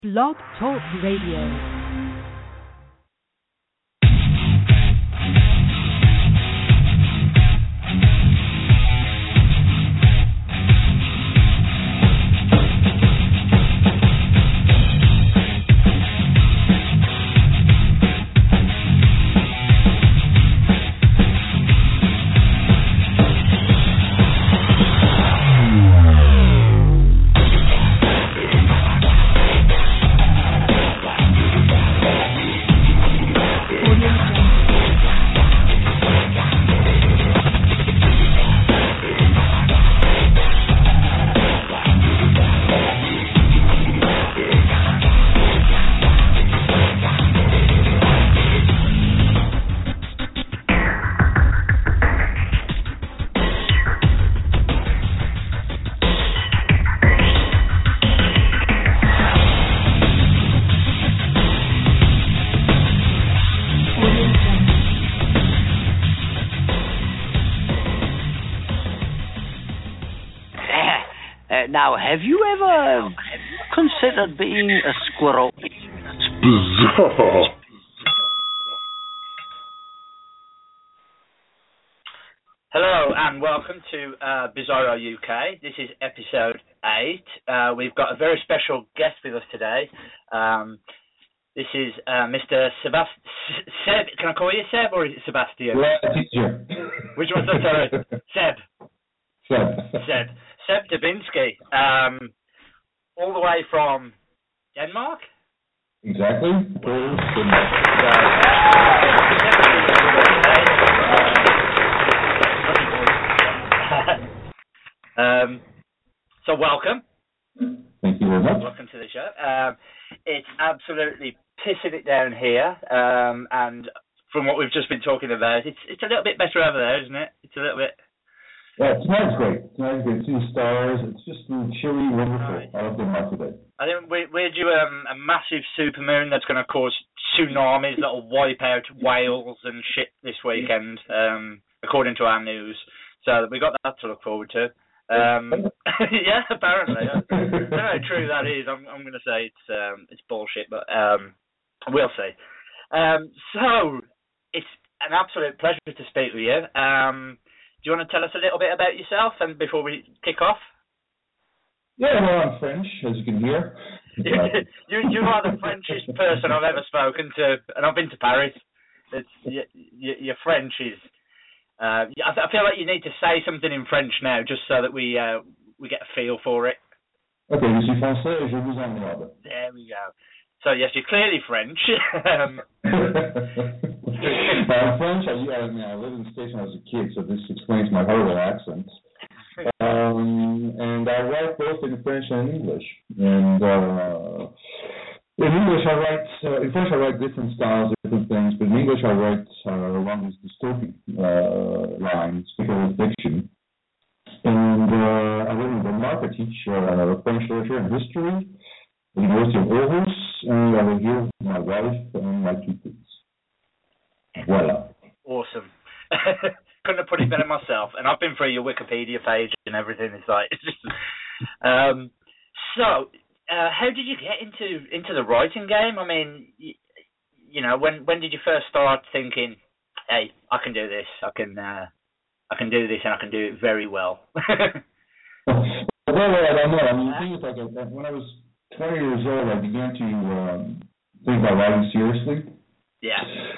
Blog Talk Radio. Now, have you ever considered being a squirrel? It's bizarre. Hello and welcome to Bizarro UK. This is episode 8. We've got a very special guest with us today. This is Mr. Seb. Can I call you Seb or is it Sebastian? Yeah, teacher. Which one's that? Sorry. Seb. Seb. Seb Dubinsky, all the way from Denmark? Exactly. So welcome. Thank you very much. Welcome to the show. It's absolutely pissing it down here, and from what we've just been talking about, it's a little bit better over there, isn't it? It's a little bit... Yeah, tonight's great. Tonight's great. Seeing stars. It's just chilly, wonderful. I love Denmark today. I think we're due a massive supermoon that's going to cause tsunamis that'll wipe out Wales and shit this weekend, according to our news. So we got that to look forward to. Yeah, apparently. I don't know how true that is. I'm going to say it's bullshit, but we'll see. So it's an absolute pleasure to speak with you. Do you want to tell us a little bit about yourself and before we kick off? Yeah, well, I'm French, as you can hear. you are the Frenchest person I've ever spoken to, and I've been to Paris. Your French is... I feel like you need to say something in French now, just so that we get a feel for it. Okay, je suis français et je vous emmerde. There we go. So yes, you're clearly French. I'm French. I lived in the States when I was a kid, so this explains my horrible accent. And I write both in French and in English. And in English, in French, I write different styles, different things. But in English, I write along these dystopic lines, because of fiction. And I live in Denmark. I teach French literature and history at the University of Aarhus. And I live here with my wife and my 2 kids. Voila. Awesome. Couldn't have put it better myself. And I've been through your Wikipedia page and everything. It's like, it's just... So, how did you get into the writing game? I mean, you know, when did you first start thinking, hey, I can do this. I can do this, and I can do it very well. Well, I don't know. I mean, the thing is, like, when I was 20 years old, I began to think about writing seriously. Yeah.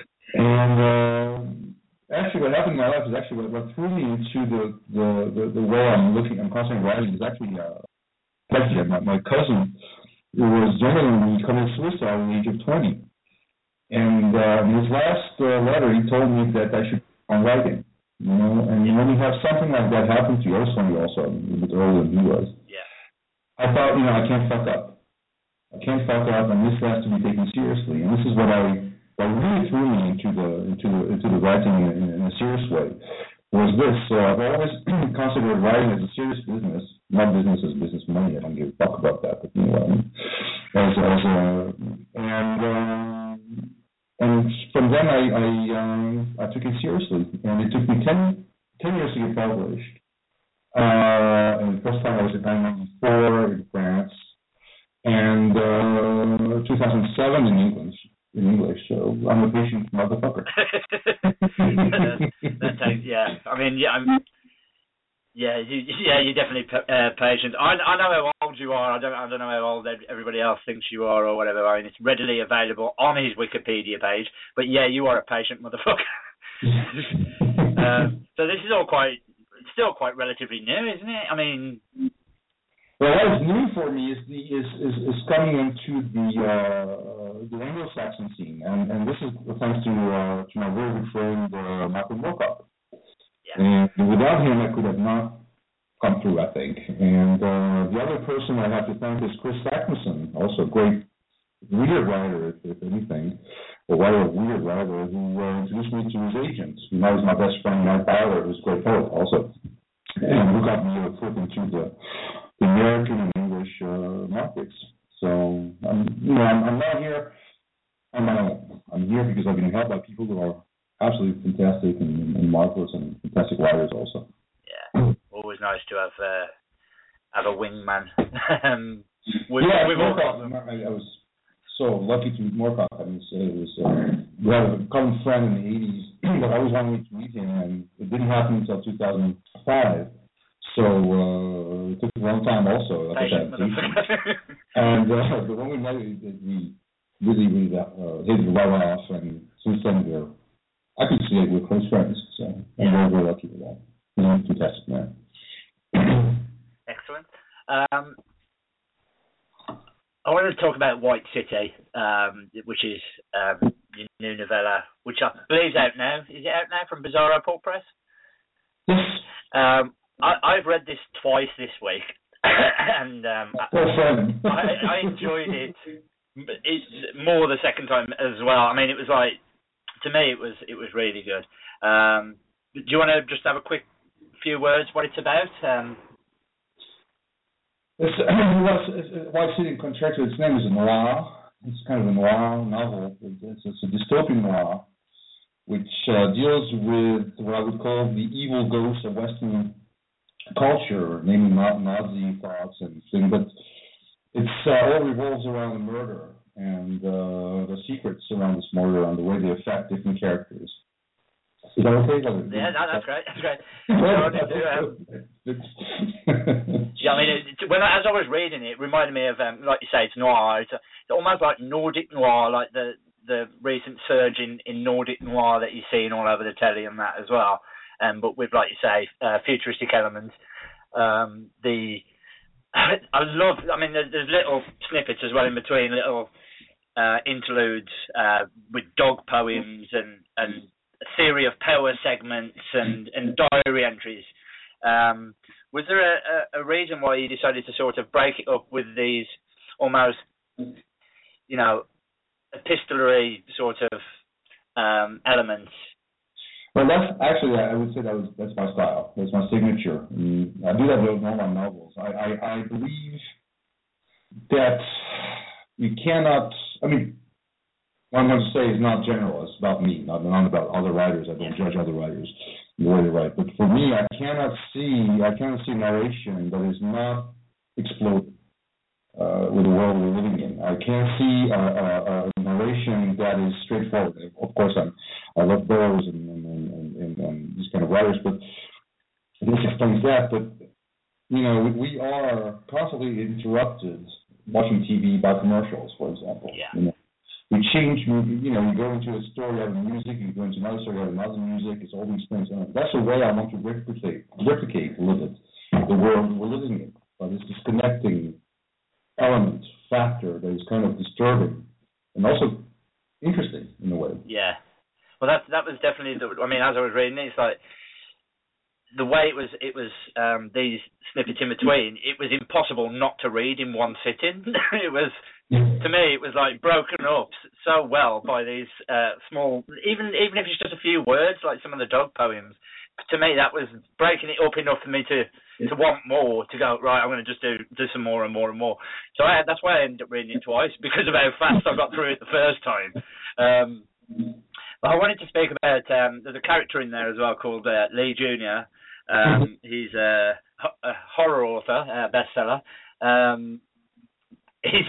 And actually, what happened in my life is actually what threw me into the way I'm constantly writing is actually my cousin who was younger than me committed suicide at the age of 20. And in his last letter, he told me that I should on writing. You know, and when you have something like that happen to you, I was 20 also, a little bit older than he was. Yeah. I thought, I can't fuck up. And this has to be taken seriously. And this is what really threw me into the writing in a serious way. Was this? So I've always considered writing as a serious business, not business as business money. I don't give a fuck about that, but and from then I took it seriously, and it took me 10 years to get published. And the first time I was in 1994 in France. And 2007 in English, so I'm a patient motherfucker. that takes, yeah. I mean, you're definitely patient. I know how old you are. I don't know how old everybody else thinks you are or whatever. I mean, it's readily available on his Wikipedia page. But yeah, you are a patient motherfucker. So this is all still quite relatively new, isn't it? I mean. Well, what is new for me is coming into the Anglo-Saxon scene, and this is thanks to my very good friend Michael Moorcock. Yeah. And without him, I could have not come through, I think. And the other person I have to thank is Chris Saknussemm, also a great weird writer, if anything, a weird writer who introduced me to his agent. Now he's my best friend, Matt Bauer, who's a great poet also, and who got me a foot into the American and English markets. So I'm not here on my own. I'm here because I've been helped by people who are absolutely fantastic and marvelous and fantastic writers also. Yeah, always nice to have a wingman. I was so lucky to meet Moorcock. I mean, we had a common friend in the 80s that I always wanted to meet him, and it didn't happen until 2005. So it took a long time also. And the one we met, we really hit it right off, and since then I could see it, we're close friends. So I'm very, very lucky for that. Fantastic man. Excellent. I wanted to talk about White City, which is your new novella, which I believe is out now. Is it out now from Bizarro Pulp Press? Yes. I've read this twice this week, and I enjoyed it. It's more the second time as well. I mean, it was like, to me, it was really good. Do you want to just have a quick few words what it's about? White City in contrast to its name is a noir. It's kind of a noir novel. It's a dystopian noir, which deals with what I would call the evil ghosts of Western culture, namely Nazi thoughts and things. But it's all revolves around the murder and the secrets around this murder and the way they affect different characters. Is that okay? Yeah, that's great. That's great. Yeah, I mean, as I was reading it, it reminded me of, like you say, it's noir. It's almost like Nordic noir, like the recent surge in Nordic noir that you're seeing all over the telly and that as well. But with, like you say, futuristic elements. I mean, there's little snippets as well in between, little interludes with dog poems and a theory of power segments and diary entries. Was there a reason why you decided to sort of break it up with these almost, epistolary sort of elements? Well, that's actually, I would say that's my style. That's my signature. I do that with all my novels. I believe that you cannot. I mean, what I'm going to say is not general. It's about me, not about other writers. I don't judge other writers the way they write. But for me, I cannot see narration that is not exploded with the world we're living in. I can't see a narration that is straightforward. Of course, I love Burroughs and these kind of writers, but this explains that. But we are constantly interrupted watching TV by commercials, for example. Yeah. We change, you go into a story out of music, you go into another story out of another music, it's all these things. And that's the way I want to replicate a little bit the world we're living in. But it's this connecting element, factor that is kind of disturbing and also interesting in a way. Yeah. Well, that was definitely as I was reading it, it's like, the way it was these snippets in between, it was impossible not to read in one sitting. It was, to me, it was like broken up so well by these small, even if it's just a few words, like some of the dog poems. To me, that was breaking it up enough for me to want more, to go, right, I'm going to just do some more and more and more. So that's why I ended up reading it twice, because of how fast I got through it the first time. But I wanted to speak about, there's a character in there as well called Lee Jr. He's a horror author, bestseller.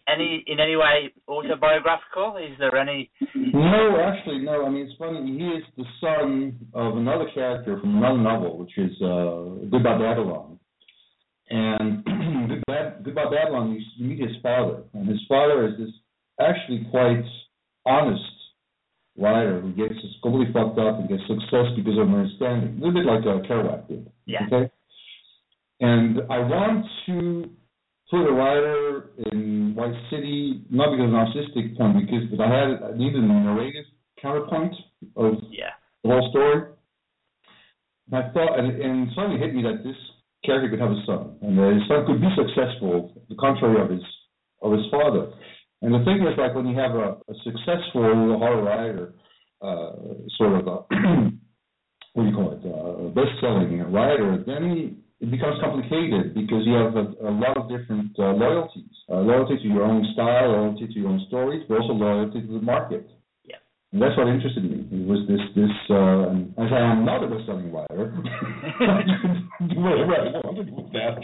in any way autobiographical? Is there any? No, actually, no. I mean, it's funny. He is the son of another character from another novel, which is Goodbye Babylon. And Goodbye Babylon, you meet his father, and his father is this actually quite honest writer who gets completely fucked up and gets success because of understanding. A little bit like Kerouac did. Yeah. Okay. And I want to put a writer in White City, not because of an artistic point, but I needed a narrative counterpoint of the whole story. And I thought, and suddenly hit me that this character could have a son, and his son could be successful, the contrary of his father. And the thing is, like when you have a successful horror writer, sort of a what do you call it, a best-selling writer, then it becomes complicated because you have a lot of different loyalties. Loyalty to your own style, loyalty to your own stories, but also loyalty to the market. Yeah. And that's what interested me. It was this as I am not a best-selling writer, I can do whatever I wanted with that.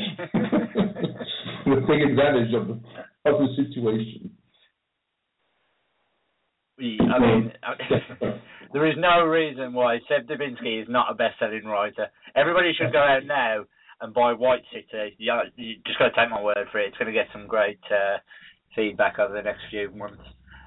Take advantage of the situation. I mean, there is no reason why Seb Dubinsky is not a best-selling writer. Everybody should go out now and buy White City. You just got to take my word for it. It's going to get some great feedback over the next few months.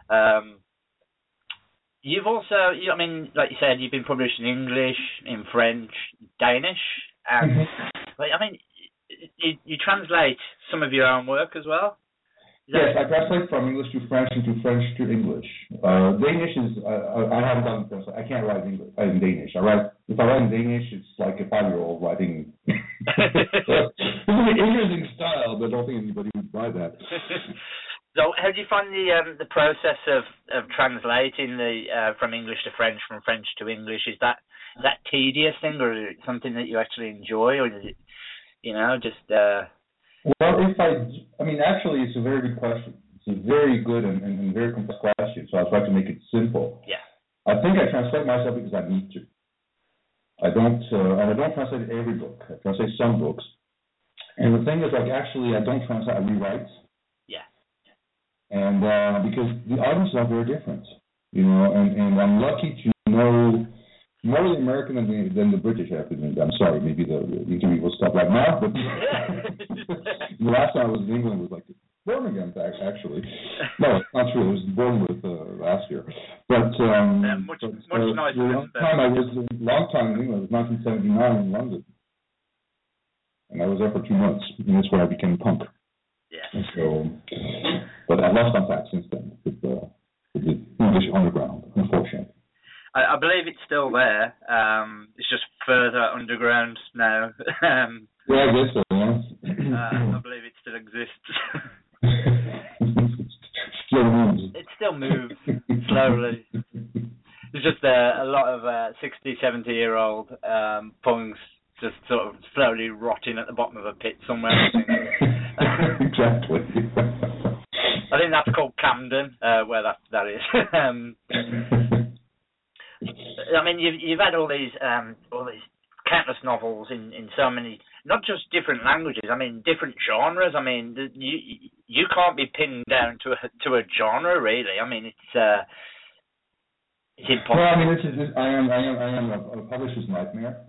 You've also, I mean, like you said, you've been published in English, in French, Danish, and I mean, you translate some of your own work as well. Yes, I translate from English to French and to French to English. Danish is, I haven't done this. I can't write in Danish. If I write in Danish, it's like a 5-year-old writing. It's an interesting style, but I don't think anybody would buy that. So, how do you find the process of translating from English to French, from French to English? Is that tedious thing, or is it something that you actually enjoy, or is it, just? Well, actually, it's a very good question. It's a very good and very complex question, so I'll try to make it simple. Yeah. I think I translate myself because I need to. I don't translate every book. I translate some books. And the thing is, actually, I don't translate, I rewrite. Yeah. And because the audiences are very different, and I'm lucky to know more the American than the British have been. I'm sorry, maybe the interview will stop right now, but the last time I was in England was like Birmingham, actually. No, it's not true. It was Bournemouth last year. But much nicer. Long time in England. It was 1979 in London, and I was there for 2 months, and that's where I became punk. Yeah. And so, but I lost contact since then with the English underground, unfortunately. I believe it's still there. It's just further underground now. Yeah, I guess so, yeah. I believe it still exists. Still moves. It still moves slowly. There's just a lot of 60, 70-year-old punks just sort of slowly rotting at the bottom of a pit somewhere. Exactly. I think that's called Camden, where that is. I mean, you've had all these countless novels in so many, not just different languages. I mean, different genres. I mean, you can't be pinned down to a genre, really. I mean, it's impossible. Well, I mean, I am a publisher's nightmare.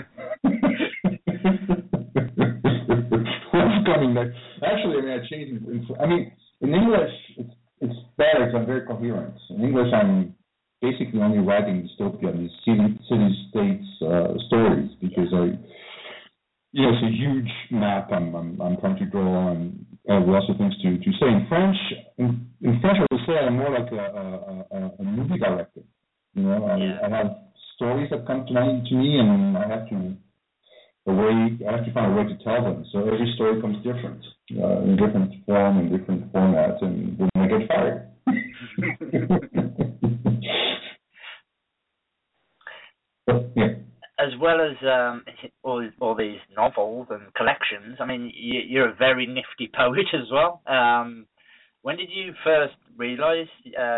What's coming next? Actually, I changed. In English, it's better because I'm very coherent. In English, I'm basically only writing dystopian, these city-states stories, because it's a huge map I'm trying to draw, and I have lots of things to say. In French, I would say I'm more like a movie director. I have stories that come to me, and I have to find a way to tell them. So every story comes different, in different form and different format, and then I get fired. As well as all these novels and collections, I mean, you're a very nifty poet as well. When did you first realise,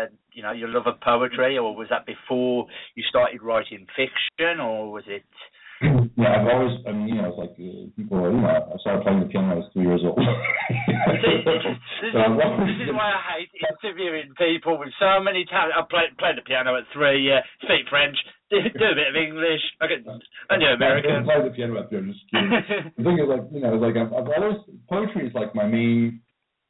your love of poetry, or was that before you started writing fiction, or was it Yeah, I've always, I mean, you know, it's like people, you know, I started playing the piano when I was 3 years old. This is why I hate interviewing people with so many talent. I played the piano at 3, speak French, do a bit of English. I knew American. I play the piano at 3, I'm just kidding. The thing is, like, you know, like I've always, poetry is like my main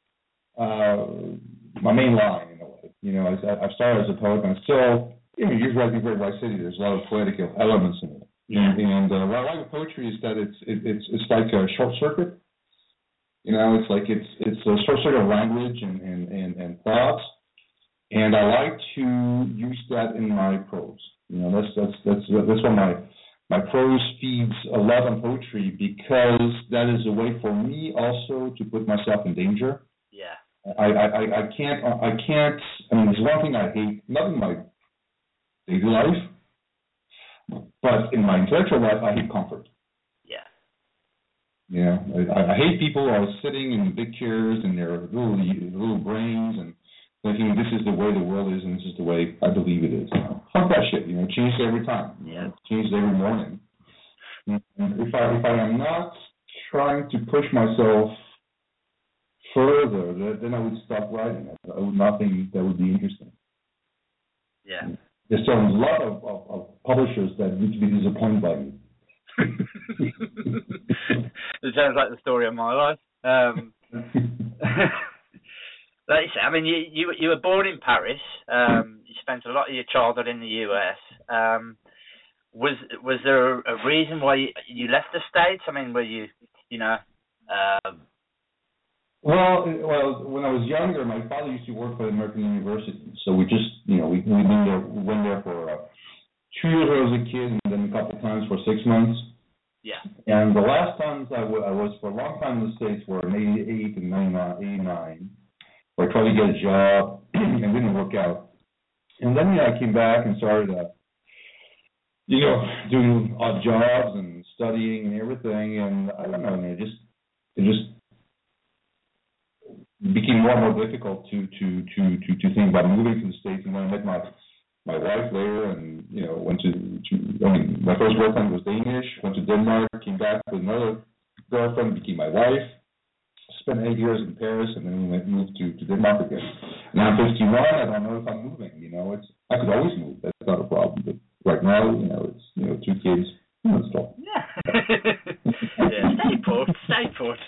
line in a way. You know, I started as a poet, and still, you know, you're writing Great White City. There's a lot of poetic elements in it. Yeah. And what I like with poetry is that it's like a short circuit. You know, it's like it's a short circuit of language and thoughts, and I like to use that in my prose. You know, that's why my prose feeds a lot on poetry, because that is a way for me also to put myself in danger. Yeah. I can't. I mean, there's one thing I hate, not in my daily life, but in my intellectual life, I hate comfort. Yeah. You know, I hate people who are sitting in big chairs in their little brains and thinking this is the way the world is and this is the way I believe it is. You know, fuck that shit. You know, it changes every time. Yeah. It changes every morning. And if I am not trying to push myself further, then I would stop writing. I would not think that would be interesting. Yeah. There's still a lot of publishers that need to be disappointed by me. It sounds like the story of my life. Like you said, I mean, you were born in Paris. You spent a lot of your childhood in the US. Was there a reason why you left the States? I mean, were you know? Well, when I was younger, my father used to work for the American University, so we just, you know, we went there for 2 years when I was a kid, and then a couple of times for 6 months. Yeah. And the last times I was for a long time in the States were in '88 and '89, where I tried to get a job and it didn't work out. And then, you know, I came back and started, you know, doing odd jobs and studying and everything, and I don't know, man, it just became more and more difficult to think about moving to the States. And then I met my wife later, and you know, went to I mean, my first girlfriend was Danish. Went to Denmark, came back with another girlfriend, became my wife. Spent 8 years in Paris, and then we moved to Denmark again. Now I'm 51. I don't know if I'm moving. You know, I could always move. That's not a problem. But right now, you know, it's 2 kids. You know, it's all. Yeah. Yeah. Stay put.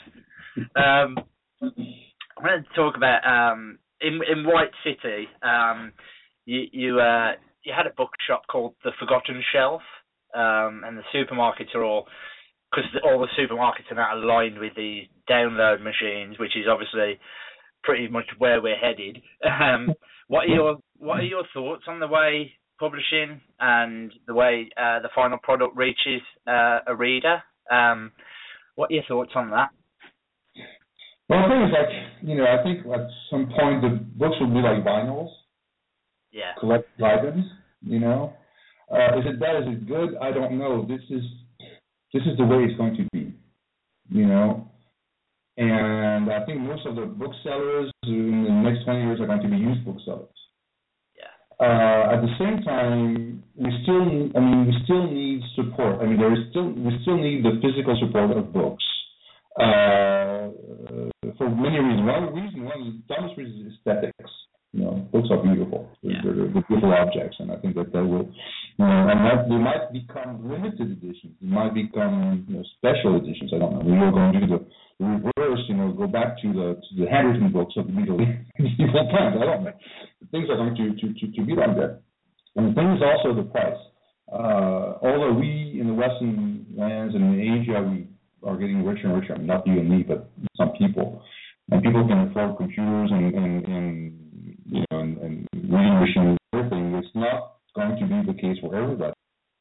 I wanted to talk about in White City. You had a bookshop called The Forgotten Shelf, and the supermarkets are all the supermarkets are now aligned with the download machines, which is obviously pretty much where we're headed. What are your thoughts on the way publishing and the way the final product reaches a reader? What are your thoughts on that? Well, the thing is, like, you know, I think at some point the books will be like vinyls. Yeah. Collected items, you know. Is it bad? Is it good? I don't know. This is the way it's going to be, you know. And I think most of the booksellers in the next 20 years are going to be used booksellers. Yeah. At the same time, we still need support. I mean, we still need the physical support of books. For many reasons. One of the dumbest reasons is aesthetics. You know, books are beautiful. Yeah. They're beautiful objects, and I think that will, you know, and that they might become limited editions. They might become, you know, special editions. I don't know. We are going to do the reverse. You know, go back to the handwritten books of the medieval times. I don't know. Things are going to be like that. And the thing is also the price. Although we in the Western lands and in Asia we are getting richer and richer. I mean, not you and me, but some people. And people can afford computers and you know, and reading machines and everything. It's not going to be the case for everybody.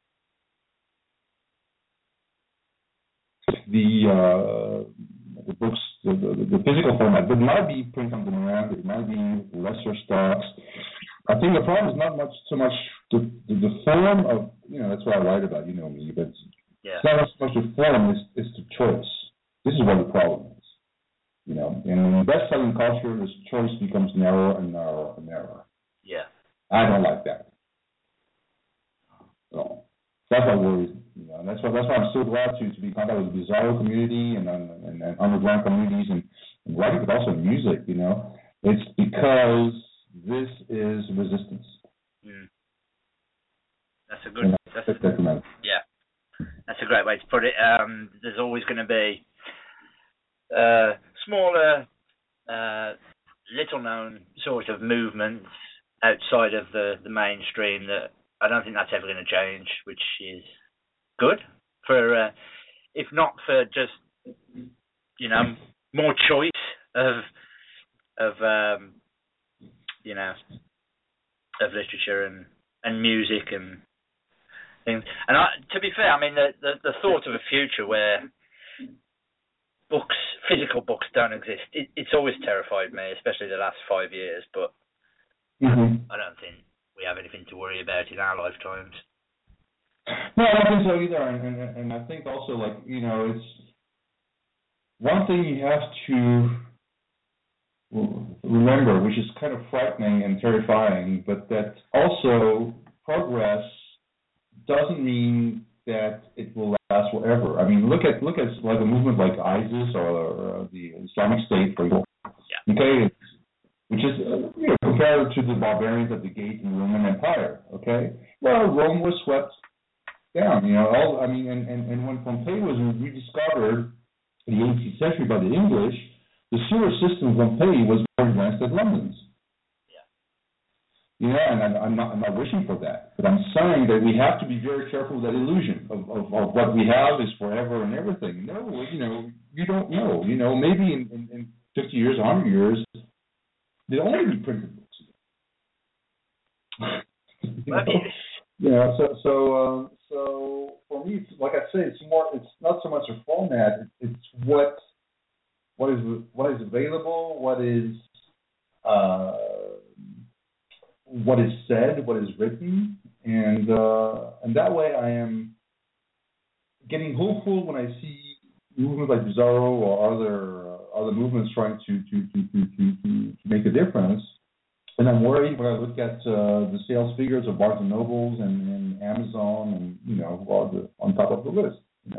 The books, the physical format, there might be print on demand. There might be lesser stocks. I think the problem is not so much the form of, you know, that's what I write about. You know me, but it's not so much the form. It's the choice. This is what the problem is. You know, in best-selling culture, this choice becomes narrower and narrower and narrower. Yeah. I don't like that. So that's what worries me. You know, That's why I'm so glad to be in contact with the Bizarro community and underground communities and writing, but also music. It's because this is resistance. That's a good. That's a great way to put it. There's always going to be smaller, little-known sort of movements outside of the mainstream that I don't think that's ever going to change, which is good for, if not for just more choice of literature and music and things. And to be fair, I mean the thought of a future where physical books don't exist, it's always terrified me, especially the last 5 years. But I don't think we have anything to worry about in our lifetimes. No, I don't think so either. And I think also, it's one thing you have to remember, which is kind of frightening and terrifying, but that also progress doesn't mean that it will last forever. I mean, look at like a movement like ISIS or the Islamic State, for example. Yeah. Okay, which is compared to the barbarians at the gate in the Roman Empire. Okay, well, Rome was swept down. And when Pompeii was rediscovered in the 18th century by the English, the sewer system of Pompeii was more advanced than London's. And I'm not wishing for that, but I'm saying that we have to be very careful with that illusion of what we have is forever and everything. No, you don't know. Maybe in 50 years, 100 years, there'll only be printed books. So for me, like I say, it's not so much a format. It's what is available, what is said, what is written, and that way I am getting hopeful when I see movements like Bizarro or other movements trying to make a difference. And I'm worried when I look at the sales figures of Barnes and Nobles and Amazon and who are on top of the list.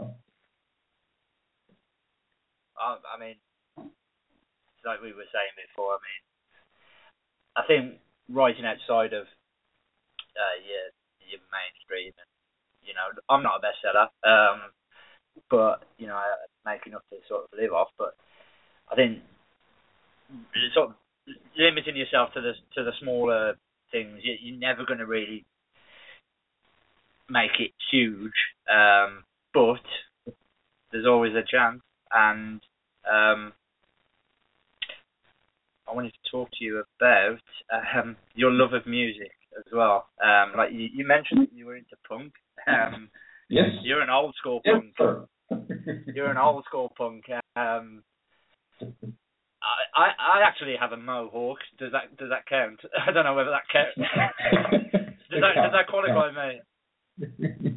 I mean, like we were saying before, I think writing outside of your mainstream, and I'm not a bestseller, but I make enough to sort of live off. But I think sort of limiting yourself to the smaller things, you're never going to really make it huge, but there's always a chance. And I wanted to talk to you about your love of music as well. Like you mentioned that you were into punk. Yes. You're an old school yes, punk. Sir. You're an old school punk. I actually have a mohawk. Does that count? I don't know whether that counts. does that qualify me?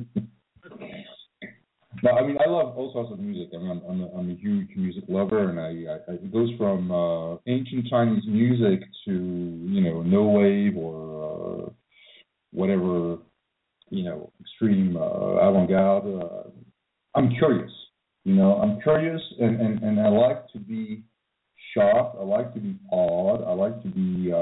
No, I mean, I love all sorts of music. I mean, I'm a huge music lover, and it goes from ancient Chinese music to no wave or whatever extreme avant-garde. I'm curious. I'm curious, and I like to be sharp. I like to be odd. I like to be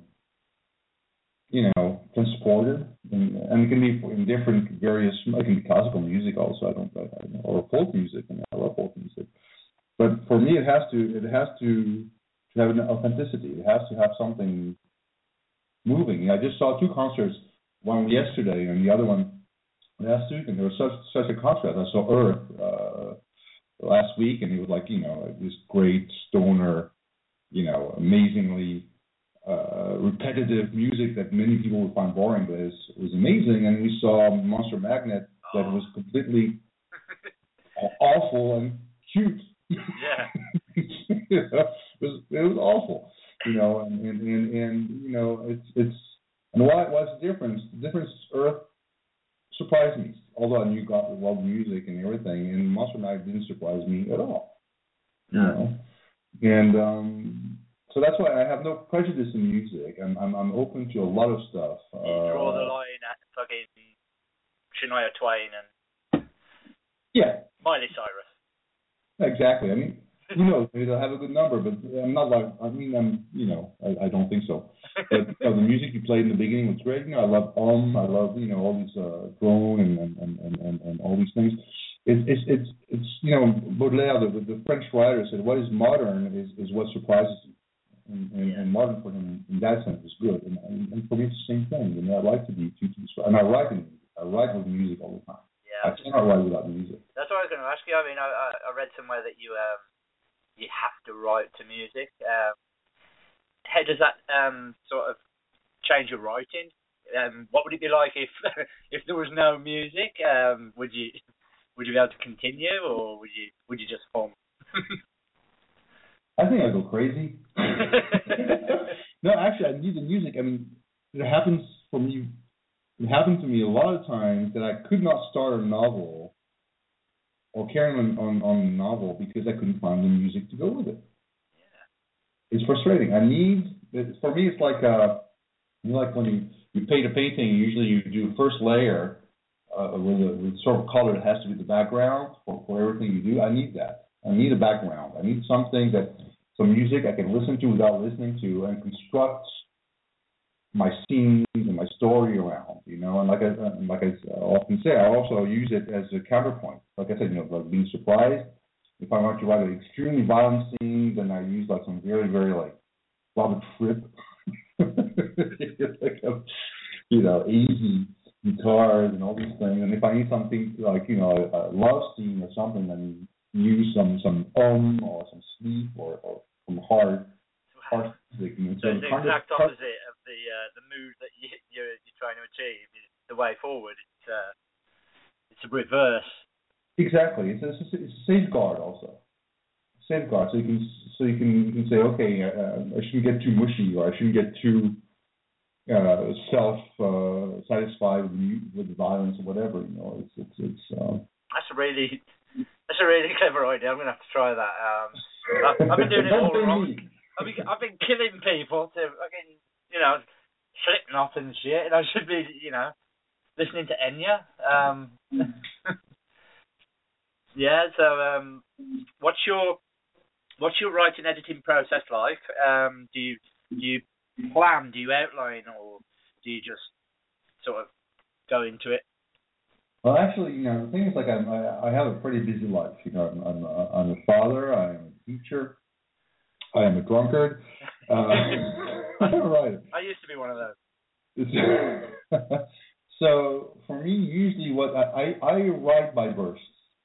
transported, and it can be in different various. It can be classical music also. Or folk music, and I love folk music. But for me, it has to have an authenticity. It has to have something moving. I just saw two concerts, one yesterday and the other one last week, and there was such a contrast. I saw Earth last week, and it was like this great stoner, amazingly repetitive music that many people would find boring, but it was amazing. And we saw Monster Magnet that was completely awful and cute. Yeah. it was awful, and it's and what's the difference? The difference is Earth surprised me, although I knew God loved music and everything, and Monster Magnet didn't surprise me at all. And so that's why I have no prejudice in music. I'm open to a lot of stuff. You draw the line at fucking Shania Twain and Yeah. Miley Cyrus. Exactly. I mean, who knows? Maybe they'll have a good number, but I'm not like. I don't think so. But the music you played in the beginning was great. I love I love all these drone and all these things. It's Baudelaire, the French writer, said what is modern is what surprises you, and modern for him in that sense is good. And for me it's the same thing. I like to be and I write in music. I write with music all the time. Yeah. I cannot write without music. That's what I was going to ask you. I mean, I read somewhere that you have to write to music. How does that sort of change your writing? What would it be like if if there was no music? Would you be able to continue, or would you just hum? I think I'd go crazy. No, actually, I need the music. I mean, it happens for me. It happened to me a lot of times that I could not start a novel or carry on a novel because I couldn't find the music to go with it. Yeah. It's frustrating. For me, it's like like when you paint a painting, usually you do first layer with sort of color that has to be the background for everything you do. I need that. I need a background. I need something some music I can listen to without listening to and construct my scenes and my story around, and like I often say, I also use it as a counterpoint. Like I said, like being surprised. If I want to write an extremely violent scene, then I use like some very, very like Robert Fripp, like easy guitars and all these things. And if I need something like a love scene or something, then use some or some sleep or some hard music. So it's the exact opposite of the mood that you're trying to achieve. The way forward, it's a reverse. Exactly. It's a safeguard also. Safeguard. So you can say, okay, I shouldn't get too mushy, or I shouldn't get too satisfied with the violence or whatever. That's a really clever idea. I'm gonna have to try that. I've been doing it all wrong. I've been killing people to fucking, Slipknot and shit, and I should be, listening to Enya. Yeah. So, what's your writing editing process like? Do you plan? Do you outline, or do you just sort of go into it? Well, actually, the thing is, like, I have a pretty busy life. I'm a father. I'm a teacher. I am a drunkard. Right. I used to be one of those. So for me, usually what I write by bursts.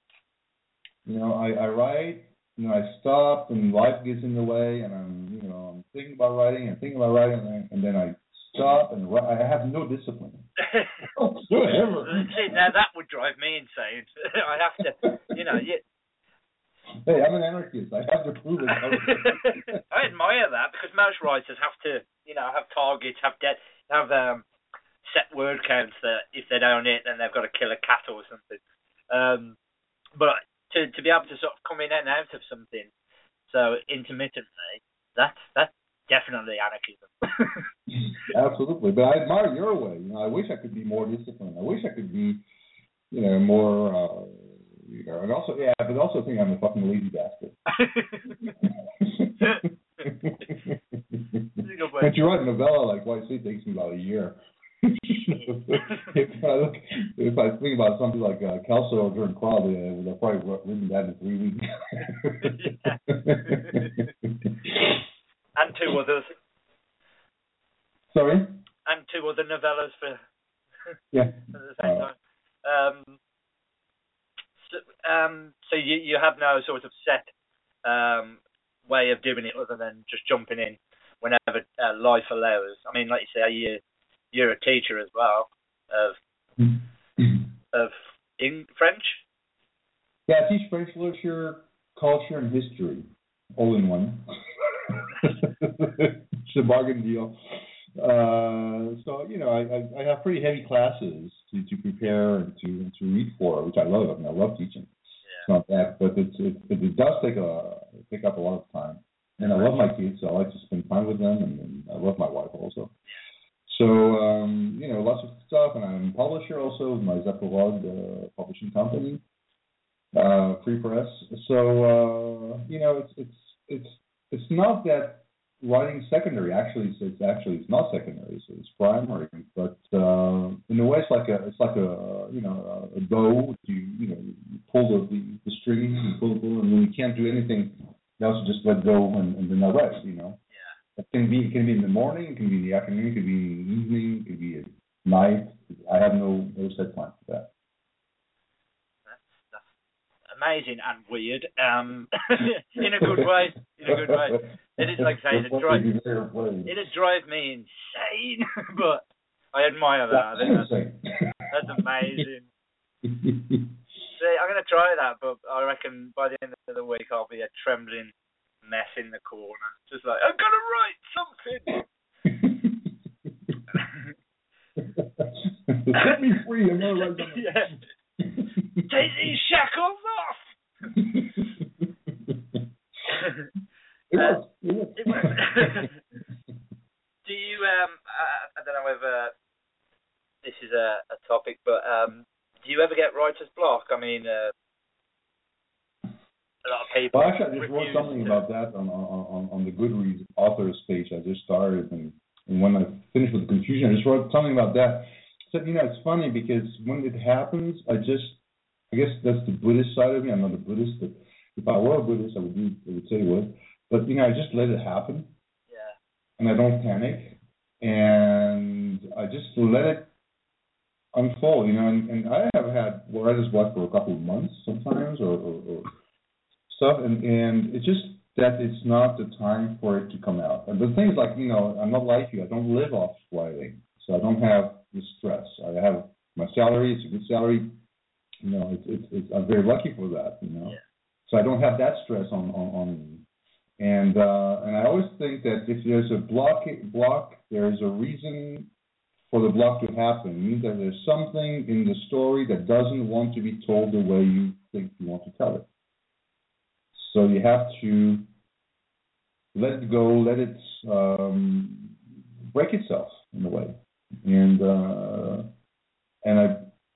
I write. I stop, and life gets in the way, and I'm thinking about writing and then I stop and write. I have no discipline. Whatever. See, now that would drive me insane. I have to, Hey, I'm an anarchist. I have to prove it. I admire that, because most writers have to, have targets, have set word counts that if they don't hit, then they've got to kill a cat or something. But to be able to sort of come in and out of something so intermittently, that's definitely anarchism. Absolutely, but I admire your way. I wish I could be more disciplined. I wish I could be, more. And also, but also think I'm a fucking lazy bastard. But you write a novella like White Sleep takes me about a year. if I think about something like Kelso or Jordan Crawl, they'll probably written that in 3 weeks. And 2 others. Sorry? And 2 other novellas for at the same time. So you have no sort of set way of doing it other than just jumping in whenever life allows. I mean, like you say, you're a teacher as well of French. Yeah, I teach French literature, culture, and history, all in one. It's a bargain deal. So I have pretty heavy classes to prepare and to read for, which I love. I mean, I love teaching. Yeah. It's not that, but it does take up a lot of time. And I love my kids, so I like to spend time with them, and I love my wife also. So lots of stuff, and I'm a publisher also with my Zeppelin publishing company. free press. So it's not that writing secondary. Actually, it's not secondary. So it's primary. But in a way, it's like a bow. You pull the string, you pull, and when you can't do anything else, you just let go and then rest. Yeah. It can be in the morning. It can be in the afternoon. It can be in the evening. It can be at night. I have no set time for that. Amazing and weird, in a good way. It is like saying it'd drive me insane, but I admire that. That's amazing. See, I'm gonna try that, but I reckon by the end of the week I'll be a trembling mess in the corner, just like I'm gonna write something. Set me free. I'm gonna write something. Yeah. Take these shackles off! It works. Do you, I don't know whether this is a topic, but do you ever get writer's block? I mean, a lot of people. Well, actually, I just wrote something about that on the Goodreads authors page I just started, and when I finished with the confusion, I just wrote something about that. So, it's funny because when it happens, I guess that's the Buddhist side of me. I'm not a Buddhist, but if I were a Buddhist, I would say it was. But, I just let it happen. Yeah. And I don't panic. And I just let it unfold, and I have had writer's block for a couple of months sometimes or stuff. And it's just that it's not the time for it to come out. And the thing is, like, I'm not like you. I don't live off writing. So I don't have the stress. I have my salary. It's a good salary. I'm very lucky for that. Yeah. So I don't have that stress on me. And I always think that if there's a block, there is a reason for the block to happen. It means that there's something in the story that doesn't want to be told the way you think you want to tell it. So you have to let it go, let it break itself in a way. And I,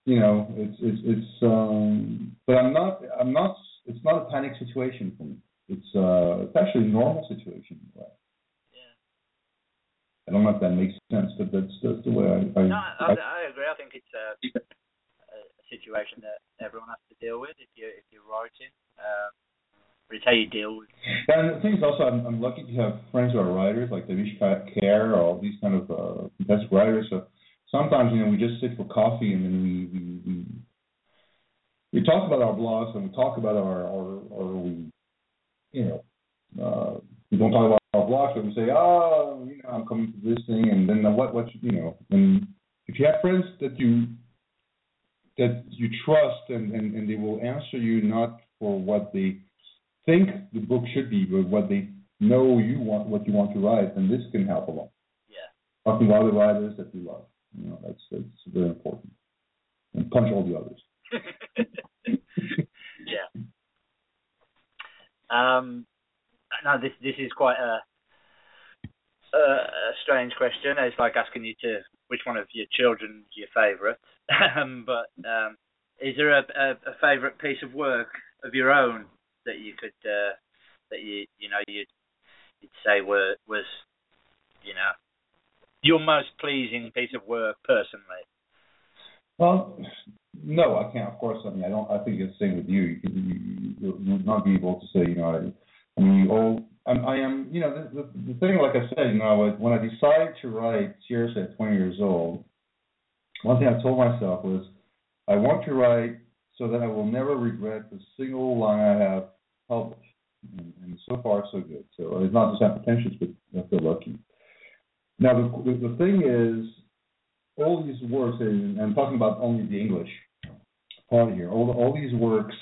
but I'm not. It's not a panic situation for me. It's actually a normal situation in a way. Yeah. I don't know if that makes sense, but that's the way I agree. I think it's a situation that everyone has to deal with if you're writing. But it's how you deal with. And the thing is also, I'm lucky to have friends who are writers, like Davish Kerr, or all these kind of fantastic writers. So sometimes, we just sit for coffee and then we talk about our blogs and we talk about we don't talk about our blogs, but we say, I'm coming to this thing, and then and if you have friends that you trust and they will answer you not for what they think the book should be, but what they know what you want to write, and this can help a lot. Yeah. Talking about other writers that you love, that's very important. And punch all the others. Yeah. Now this is quite a strange question. It's like asking you which one of your children is your favourite. But is there a favourite piece of work of your own that you could you'd say was your most pleasing piece of work personally? Well, no, I can't. Of course, I think it's the same with you. You would not be able to say, I am. The thing, like I said, when I decided to write seriously at 20 years old, one thing I told myself was, I want to write so that I will never regret a single line I have published. And so far, so good. So it's not just have pretentious, but I feel lucky. Now, the thing is, all these works, and I'm talking about only the English part here, all these works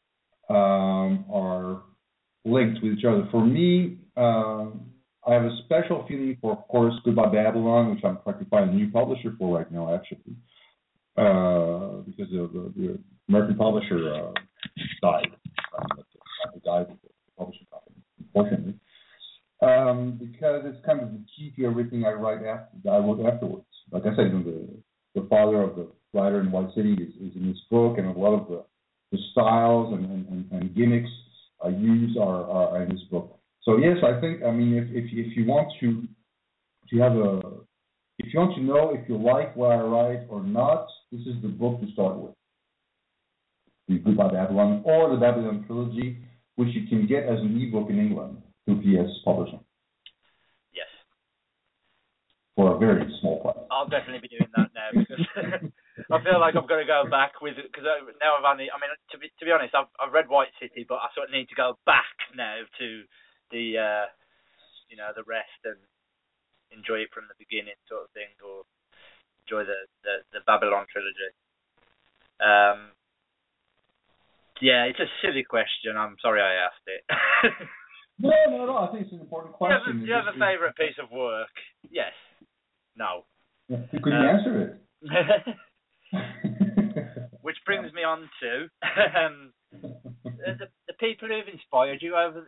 are linked with each other. For me, I have a special feeling for, of course, Goodbye Babylon, which I'm trying to find a new publisher for right now, actually, because the American publisher died. Died with the publishing company, unfortunately. Because it's kind of the key to everything I wrote afterwards. Like I said, the father of the writer in White City is in this book, and a lot of the styles and gimmicks used are in this book. So yes, I think, I mean, if you want to if you want to know if you like what I write or not, this is the book to start with. The Goodbye Babylon, or the Babylon Trilogy, which you can get as an ebook in England through PS Publishing. Yes. For a very small price. I'll definitely be doing that now because I feel like I've got to go back with it because now I've only. I mean, to be honest, I've read White City, but I sort of need to go back now to the the rest and enjoy it from the beginning, sort of thing, or enjoy the Babylon trilogy. Yeah, it's a silly question. I'm sorry I asked it. No. I think it's an important question. Do you have a favourite piece of work? Yes. No. Yeah, could you answer it? Which brings me on to the people who've inspired you over,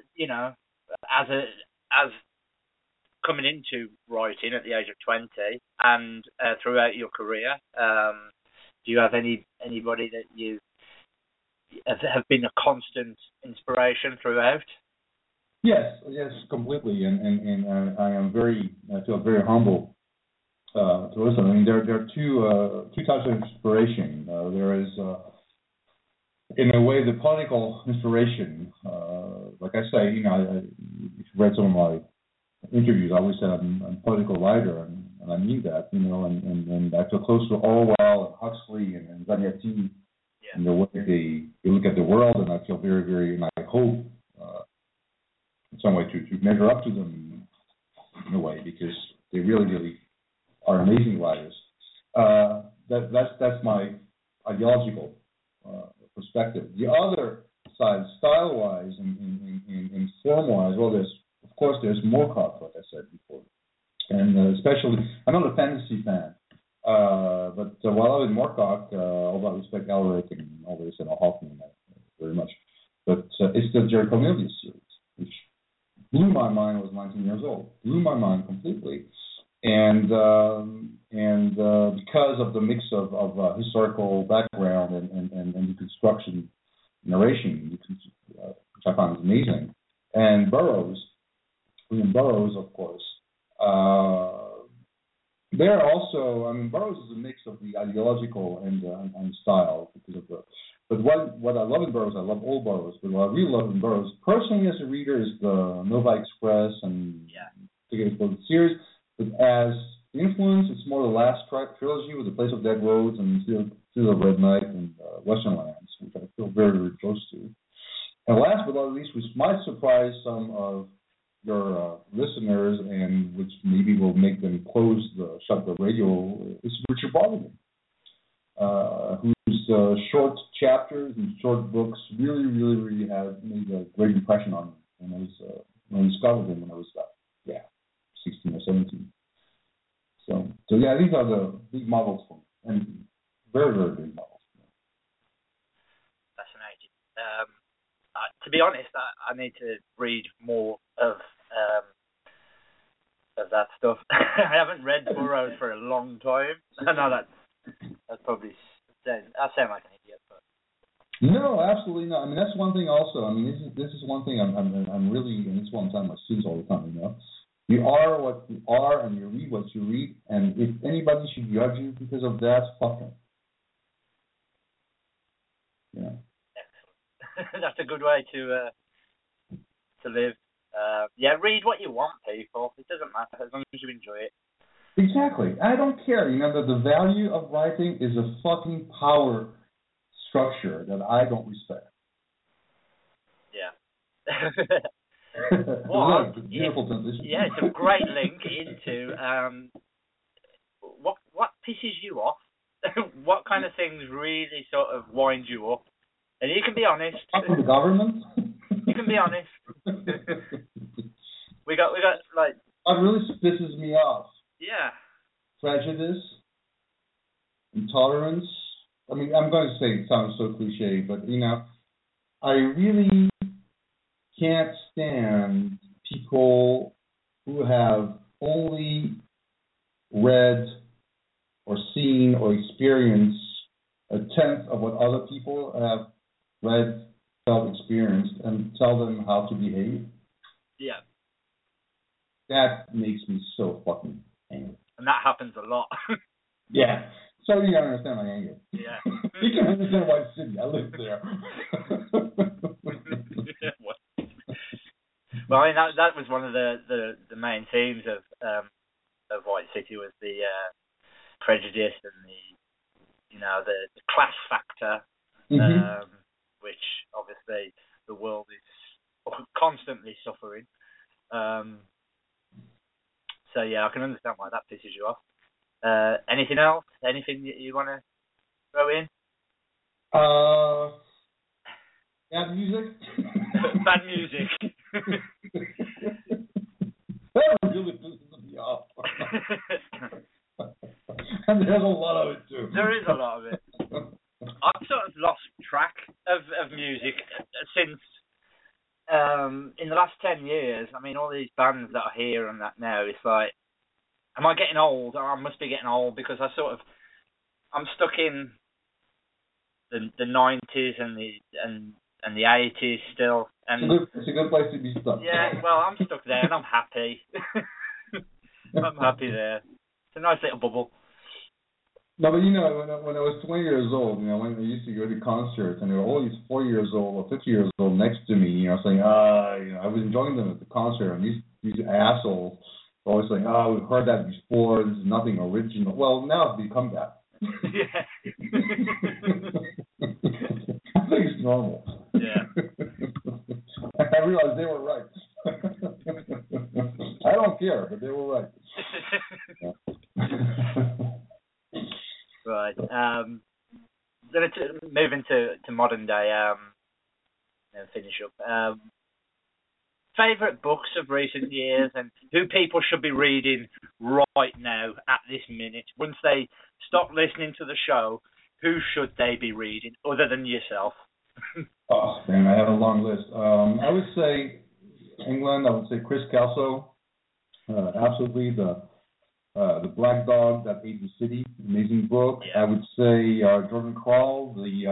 as coming into writing at the age of 20 and throughout your career. Do you have anybody that you have been a constant inspiration throughout? Yes, completely, and I feel very humble to listen. I mean, there are two types of inspiration. There is, in a way, the political inspiration. Like I say, if you read some of my interviews, I always said I'm a political writer, and I mean that, and I feel close to Orwell and Huxley and Zanetti, and the way they look at the world, and I feel very, very, and I hope in some way to measure up to them in a way, because they really, really are amazing writers. That's my ideological perspective. The other side, style-wise and form-wise, well, there's Moorcock, like I said before, and especially I'm not a fantasy fan, but while I was in Moorcock, although I respect Elric and all this and Hoffman very much, but it's the Jerry Cornelius series, which blew my mind. I was 19 years old, blew my mind completely, and because of the mix of historical background and reconstruction narration, which I found amazing, and William Burroughs, of course. There also, I mean, Burroughs is a mix of the ideological and style because of the. But what I love in Burroughs, I love all Burroughs. But what I really love in Burroughs, personally as a reader, is the Nova Express and the series. But as influence, it's more the last trilogy with The Place of Dead Roads and Still of Red Night and Western Lands, which I feel very, very close to. And last but not least, which might surprise some of your listeners, and which maybe will make them shut the radio, is Richard Barwick, whose short chapters and short books really, really, really have made a great impression on me when I discovered them when I was 16 or 17. So yeah, these are the big models for me, and very, very big models. Fascinating. To be honest, I need to read more of that stuff. I haven't read Burroughs for a long time. I know that's probably I sound like an idiot, but no, absolutely not. I mean, that's one thing. Also, I mean, this is one thing I'm really, and it's one I'm telling my students all the time. You are what you are, and you read what you read. And if anybody should judge you because of that, fuck them. Yeah. Excellent. That's a good way to live. Read what you want, people. It doesn't matter as long as you enjoy it. Exactly. I don't care. That the value of writing is a fucking power structure that I don't respect. Yeah. Well, beautiful transition. Yeah, it's a great link into what pisses you off. What kind of things really sort of wind you up? And you can be honest. The government. You can be honest. we got like. What really pisses me off. Yeah. Prejudice, intolerance. I mean, I'm going to say it sounds so cliche, but I really can't stand people who have only read or seen or experienced a tenth of what other people have read, felt, experienced, and tell them how to behave. Yeah. That makes me so fucking angry. And that happens a lot. Yeah. So you gotta understand my anger. Yeah. You can understand White City. I live there. Well, I mean that was one of the main themes of White City was the prejudice and the class factor, which obviously the world is constantly suffering. So yeah, I can understand why that pisses you off. Anything else? Anything you want to throw in? Bad music. Bad music. That really pisses me off. And there's a lot of it too. There is a lot of it. I've sort of lost track of music since in the last 10 years. I mean, all these bands that are here and that now, it's like, am I getting old? I must be getting old because I'm stuck in the 90s and the 80s still. And it's a good place to be stuck. Yeah, well, I'm stuck there and I'm happy. I'm happy there. It's a nice little bubble. No, but when I was 20 years old, when I used to go to concerts, and there were all these 40 years old or 50 years old next to me, saying, I was enjoying them at the concert, and these assholes were always saying, we've heard that before, this is nothing original. Well, now it's become that. Yeah. I think it's normal. Yeah. I realized they were right. I don't care, but they were right. Right. Going to move into modern day and finish up. Favorite books of recent years and who people should be reading right now at this minute. Once they stop listening to the show, who should they be reading other than yourself? Oh, man, I have a long list. I would say England. I would say Chris Kelso. Absolutely the Black Dog That Ate the City, amazing book. Yeah. I would say Jordan Krall,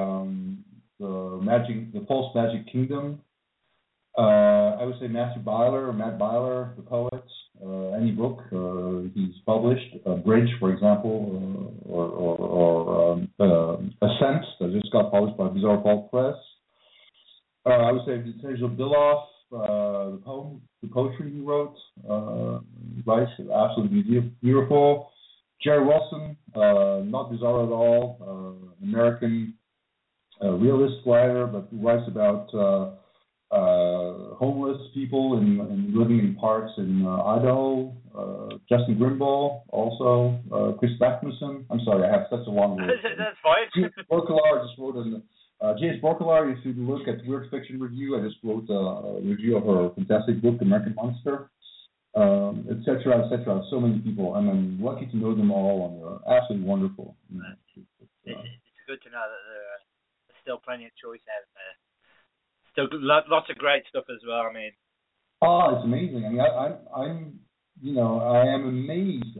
the False Magic Kingdom. I would say Matt Byler, the poet. Any book he's published, Bridge, for example, or Ascent, that just got published by Bizarre Pulp Press. I would say Sergio Biloff, the poetry he wrote, right, absolutely beautiful. Jerry Wilson, not bizarre at all, American realist writer, but who writes about homeless people and living in parks in Idaho. Justin Grimble, also. Chris Rasmussen. I'm sorry, I have such a long list. That's fine. James Borkelar just wrote James Borkelar, if you look at Weird Fiction Review, I just wrote a review of her fantastic book, American Monster, etc., etc. So many people, and I'm lucky to know them all, and they're absolutely wonderful. It's good to know that there's still plenty of choice out there. Still lots of great stuff as well. I mean, it's amazing. I mean, I am amazed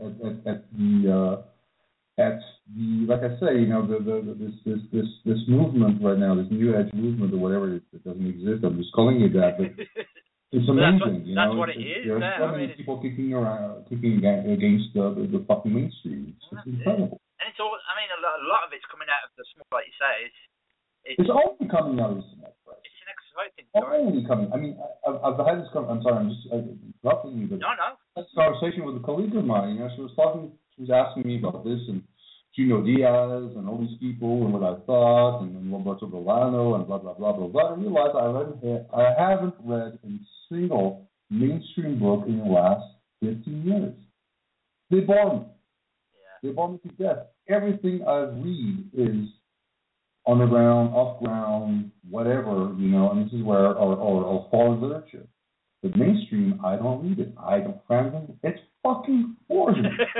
at the like I say, this movement right now, this new age movement or whatever it doesn't exist. I'm just calling it that, but it's amazing. That's what it is. There are so many people kicking against the fucking mainstream. It's incredible. And it's all. I mean, a lot of it's coming out of the small, like you say. It's only coming out of the small press. It's an exciting. Only coming. I mean, I've had this. I'm sorry, I'm just interrupting you. But no. This conversation with a colleague of mine. She was asking me about this and Junot Diaz and all these people and what I thought and Roberto Bolano and blah blah blah blah blah. I realized I haven't read a single mainstream book in the last 15 years. They bore me. Yeah. They bore me to death. Everything I read is on the ground, off ground, whatever, and this is where or foreign literature. But mainstream, I don't read it. I don't find it. It's fucking boring.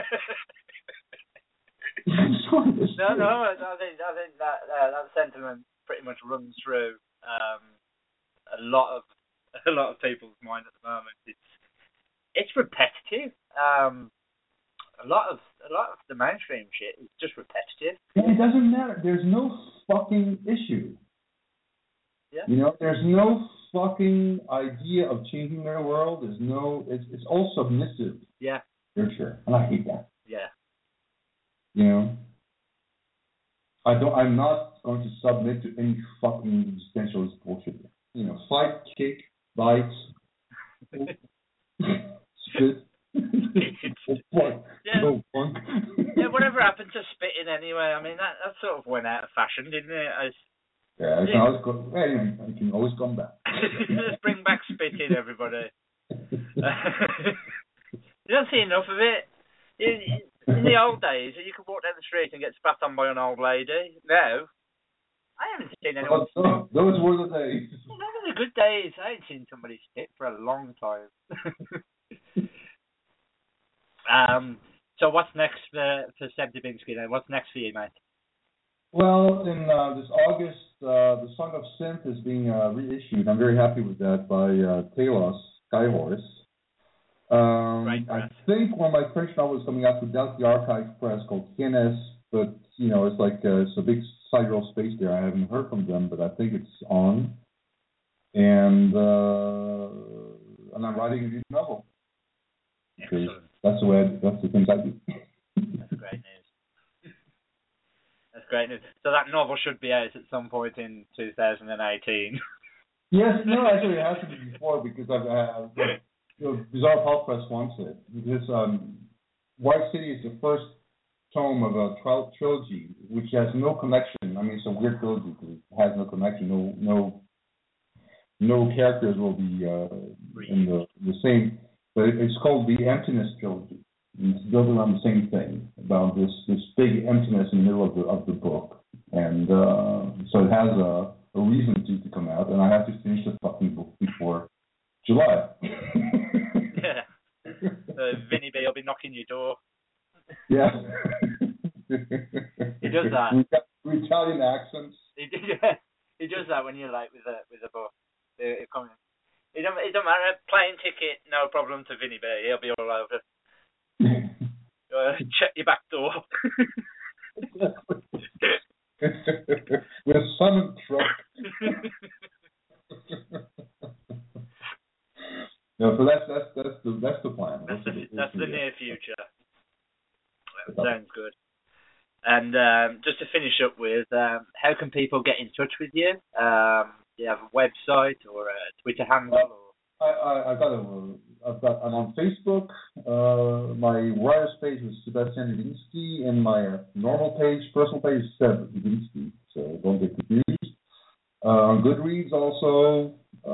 No, I think that sentiment pretty much runs through a lot of people's mind at the moment. It's repetitive. A lot of the mainstream shit is just repetitive. And it doesn't matter. There's no fucking issue. Yeah. You know, there's no fucking idea of changing their world. There's no. It's all submissive. Yeah. Nurture, and I hate that. Yeah. You know. I'm not going to submit to any fucking existentialist bullshit. You know, fight, kick, bite, spit. No fun. Yeah, whatever happened to spitting anyway? I mean, that sort of went out of fashion, didn't it? Yeah, I can always come back. Let's bring back spitting, everybody. You don't see enough of it. In the old days, you could walk down the street and get spat on by an old lady. Now, I haven't seen anyone. Those were the days. Those were the good days. I ain't seen somebody spit for a long time. So what's next for Seb Dubinsky then? What's next for you, mate? Well, in this August, the Song of Synth is being reissued. I'm very happy with that by Telos Skyhorse. Right. I think one of my French novels coming out with Delphi Archive Press called Kines, but you know it's like it's a big sidereal space there. I haven't heard from them, but I think it's on. And I'm writing a new novel. Excellent. That's the things I do. That's great news. That's great news. So that novel should be out at some point in 2018. Yes, no, actually it has to be before because Bizarre Pulp Press wants it. Because White City is the first tome of a trilogy which has no connection. I mean, it's a weird trilogy because it has no connection. No characters will be in the same. But it's called the Emptiness Trilogy. It's built around the same thing, about this big emptiness in the middle of the book. And so it has a reason to come out, and I have to finish the fucking book before July. Yeah. Vinny B will be knocking your door. Yeah. He does that. With Italian accents. He does that when you're like with a book. It don't matter. Plane ticket, no problem to Vinny B. He'll be all over. Check your back door. With a summoned truck. No, so that's the plan. That's the near future. Sounds good. And just to finish up with, how can people get in touch with you? Do you have a website or a Twitter handle? I'm on Facebook. My writers page is Sebastian Dubinsky, and my normal page, personal page, is Seb Dubinsky. So don't get confused. On Goodreads also.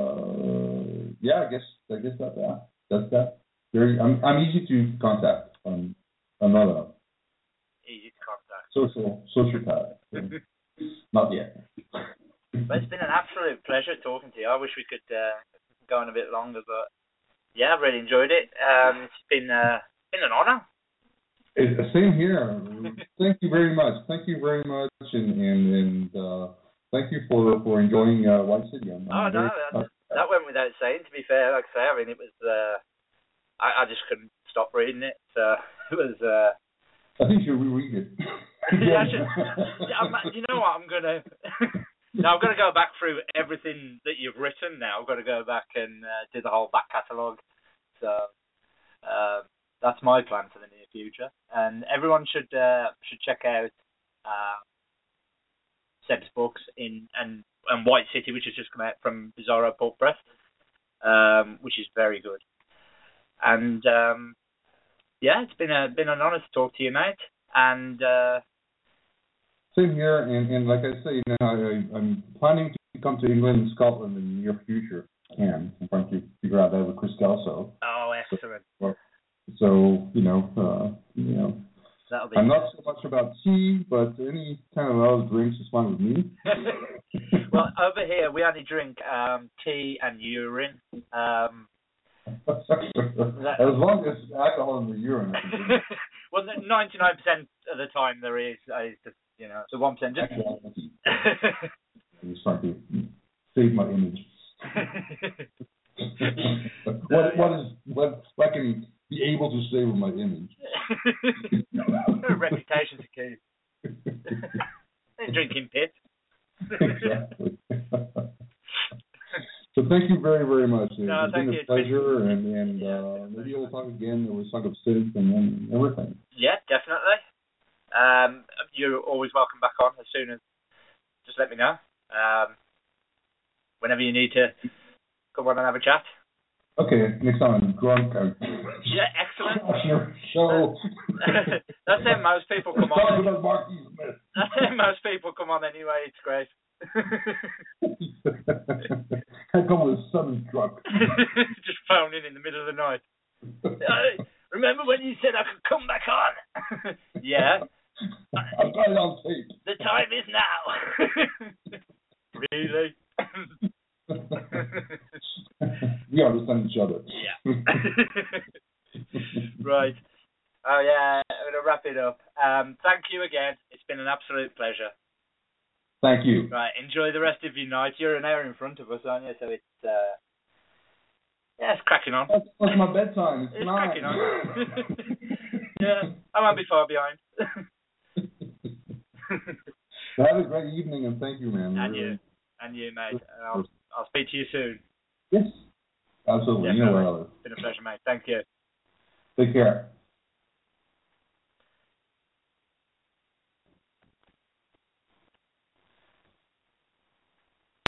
I guess that's that. I'm easy to contact. I'm not easy to contact. Social path. Not yet. But it's been an absolute pleasure talking to you. I wish we could go on a bit longer, but yeah, I've really enjoyed it. It's been an honour. Same here. Thank you very much. And thank you for enjoying White City. That went without saying. To be fair, like I say, I mean, it was. I just couldn't stop reading it. So it was. I think you reread it. Yeah, you know what? I'm gonna. Now I've got to go back through everything that you've written. Now I've got to go back and do the whole back catalogue. So that's my plan for the near future. And everyone should check out Seb's books and White City, which has just come out from Bizarro Pulp Press, which is very good. And it's been an honour to talk to you, mate. And same here, and like I say, I'm planning to come to England and Scotland in the near future. I'm trying to figure out that with Chris Kelso. Oh, excellent. So that'll be. I'm not so much about tea, but any kind of other drinks is fine with me. Well, over here we only drink tea and urine. As long as alcohol in the urine. Well, 99% of the time there is so 1% just. I'm just trying to save my image. What can you be able to say with my image? Reputation to keep. Drinking pit. Exactly. thank you very, very much. It's thank been you. a pleasure, and maybe we'll talk again with Song of Synth and everything. Yeah, definitely. You're always welcome back on as soon as. Just let me know. Whenever you need to come on and have a chat. Okay, next time I'm drunk. Yeah, excellent. Show. That's how most people come Talk on. about Marky Smith. That's how most people come on anyway. It's great. I come with a sudden drunk. Just phone in the middle of the night. Remember when you said I could come back on? Yeah. I've got it on tape. The time is now. Really? We understand each other. Yeah. Right. Oh yeah, I'm gonna wrap it up. Thank you again. It's been an absolute pleasure. Thank you. Right, enjoy the rest of your night. You're an hour in front of us, aren't you? So it's it's cracking on. That's my bedtime. It's 9. Cracking on. Yeah, I won't be far behind. Have a great evening and thank you, man. And you, mate. I'll speak to you soon. Yes, absolutely. Definitely. You know where I live. It's been a pleasure, mate. Thank you. Take care.